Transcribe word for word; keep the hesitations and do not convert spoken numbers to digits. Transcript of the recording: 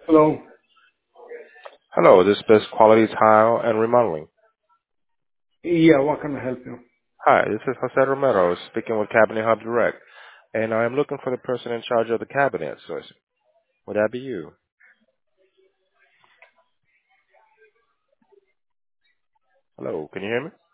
Hello. Hello, this is Best Quality Tile and Remodeling. Yeah, what can I help you? Hi, this is Jose Romero speaking with Cabinet Hub Direct, and I am looking for the person in charge of the cabinet sourcing. Would that be you? Hello, can you hear me?